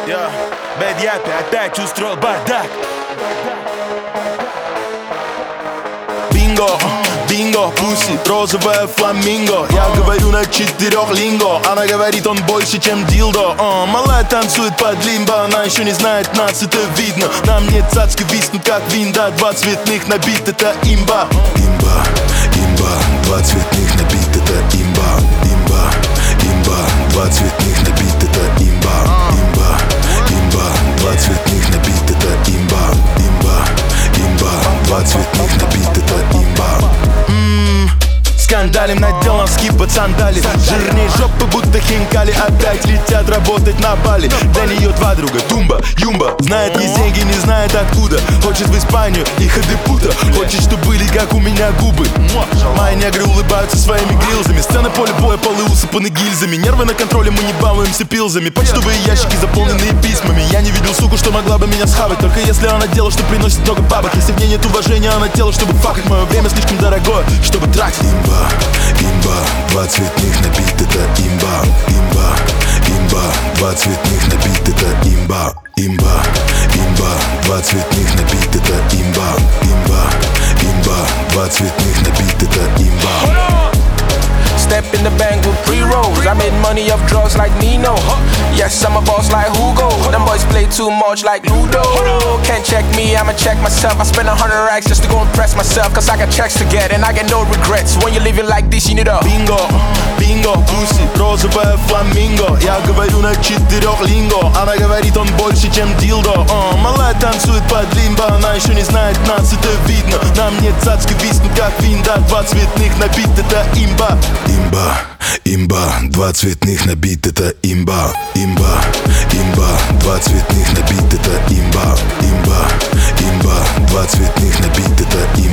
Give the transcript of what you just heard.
Бэд Япи опять устроил бардак. Бинго, бинго, пуси, розовая фламинго. Я говорю на 4 линго, она говорит, он больше, чем дилдо. Малая танцует под лимбо, она еще не знает нас, это видно. На мне цацки виснут, как винда, 2 цветных набит, это имба. Имба, имба, 2 цветных набит, это имба. Имба, имба, 2 цветных набит, это имба. Имба, имба, 2 цветных набит, это имба. Имба, имба, 2 цветных набит, это имба. Скандалим, надел носки под сандали. Жирней жопы, будто хинкали. Опять летят работать на Бали. Для нее 2 друга, Тумба, Юмба. Знает, есть деньги, не знает откуда. Хочет в Испанию и Хадепута. Хочет, чтобы были, как у меня губы. Мои негры улыбаются своими грилзами. Сцена, поле боя, полы усыпаны гильзами. Нервы на контроле, мы не балуемся пилзами. Почтовые ящики, заполненные письмами. Я не видел суку, что могла бы меня схавать. Только если она дело, что приносит много бабок. Если в ней нет уважения, она тело, чтобы факать. Мое время слишком дорогое, чтобы тратить. Имба, 2 цветных набит, это имба. Имба, имба, 2 цветных набит, это имба. Имба, имба, 2 цветных набит, это имба. Имба, имба, 2 цветных набит, это имба. Step in the bank with pre-rolls. I made money off drugs like Nino. Yes, I'm a boss like Hugo. Them boys play too much like Ludo. Can't check me, I'ma check myself. I spend 100 racks just to go impress myself. Cause I got checks to get and I get no regrets. When you live it like this, you need a Бинго, бинго, пуси, розовая фламинго. Я говорю на 4 линго. Она говорит, он больше, чем дилдо. Малая танцует под лимбо, она еще не знает нас, это видно. На мне цацки виснут, как винда, 2 цветных набит, это имба. Имба, имба, 2 цветных набит, это имба. Имба, имба, 2 цветных набит, это имба. Имба, имба, 2 цветных набит, это имба.